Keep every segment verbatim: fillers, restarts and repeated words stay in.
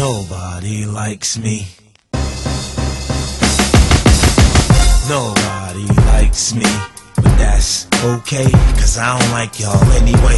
Nobody likes me. Nobody likes me. But that's okay, cause I don't like y'all anyway.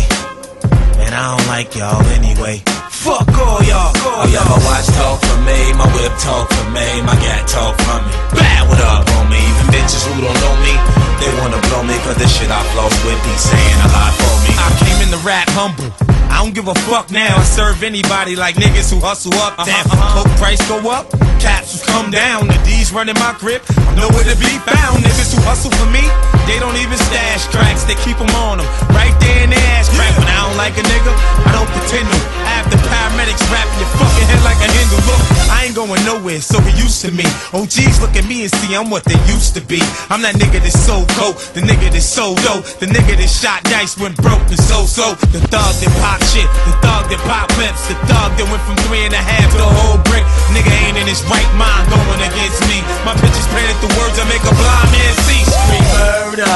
And I don't like y'all anyway. Fuck all y'all. Oh yeah, my watch talk for me, my whip talk for me, my gat talk for me. Bad, what up on me? Even bitches who don't know me, they wanna blow me, cause the shit I floss with be saying a lot for me. I came in the rap humble, I don't give a fuck now. I serve anybody like niggas who hustle up. Damn, coke price go up, capsules come down. The D's running my grip, I'm nowhere to be found. Niggas who hustle for me, they don't even stash tracks, they keep them on them, right there in their ass crack. When I don't like a nigga, I don't pretend to. I have the paramedics wrapping your fucking head like a handle. Look, I ain't going nowhere, so get used to me. O Gs look at me and see I'm what they used to be. I'm that nigga that's so cold, the nigga that's so dope, the nigga that shot dice when broke and so-so. The thug that pop shit, the thug that pop lips, the thug that went from three and a half to a whole brick. Nigga ain't in his right mind going against me. My pictures painted the words that make a blind man see. Scream murder,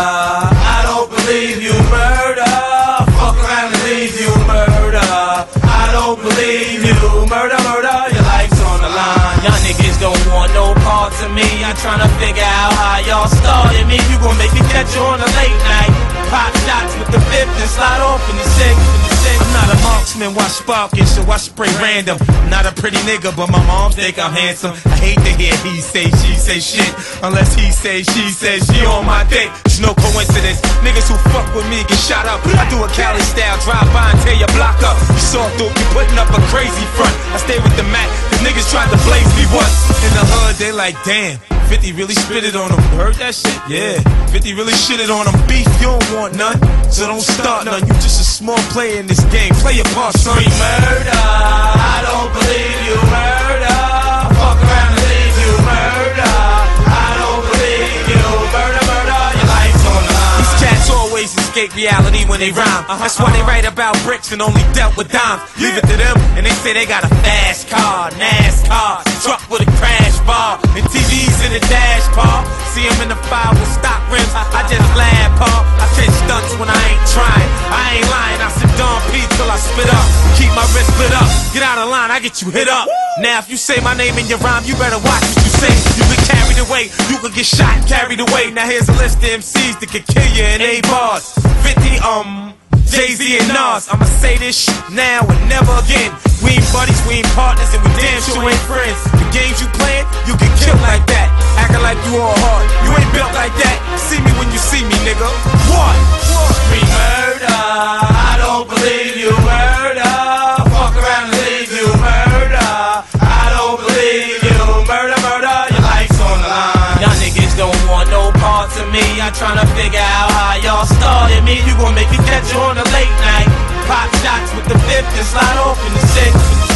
I don't believe you, murder. Fuck around and leave you, murder. I don't believe you, murder, murder. Your life's on the line. Y'all niggas don't want no parts of me. I'm trying to figure out how y'all started me. You gon' make me catch you on a late night. Pop shots with the fifth and slide off in the sixth. I'm not a marksman, watch sparking, so I spray random. I'm not a pretty nigga, but my mom think I'm handsome. I hate to hear he say, she say shit, unless he say, she says she on my dick. It's no coincidence, niggas who fuck with me get shot up. I do a Cali style, drive by and tear your block up. You saw through, you putting up a crazy front. I stay with the Mac, cause niggas tried to blaze me once. In the hood, they like, damn, fifty really spit it on them. Heard that shit? Yeah. fifty really shitted on them. Beef, you don't want none, so don't start none. You just a small player in this game. Play your part, son. Scream murder, I don't believe you, murder. Fuck around and leave you, murder. I don't believe you, murder, murder. Your life's on the line. These cats always escape reality when they rhyme. That's why they write about bricks and only dealt with dimes. Leave it to them, and they say they got a fast car, NASCAR, truck with a crash bar, and T Vs in the dash, Paul. See him in the fire with stock rims, I just laugh, Paul. I catch stunts when I ain't trying. I ain't lying, I sit Don P till I spit up. Keep my wrist split up, get out of line, I get you hit up. Now if you say my name in your rhyme, you better watch what you say. You get carried away, you can get shot and carried away. Now here's a list of M Cs that can kill you in eight bars. fifty, um... Jay-Z and Nas, I'ma say this shit now and never again. We ain't buddies, we ain't partners, and we damn sure ain't friends. The games you playing, you get killed like that. Acting like you all hard, you ain't built like that. See me when you see me, nigga. What? Scream murder, I don't believe you, murder. Fuck around and leave you, murder. I don't believe you, murder, murder. Your life's on the line. Y'all niggas don't want no parts of me. I'm trying to figure out how y'all started me. You gon' make me catch you on a late night. Pop shots with the fifth and slide off in the sixth.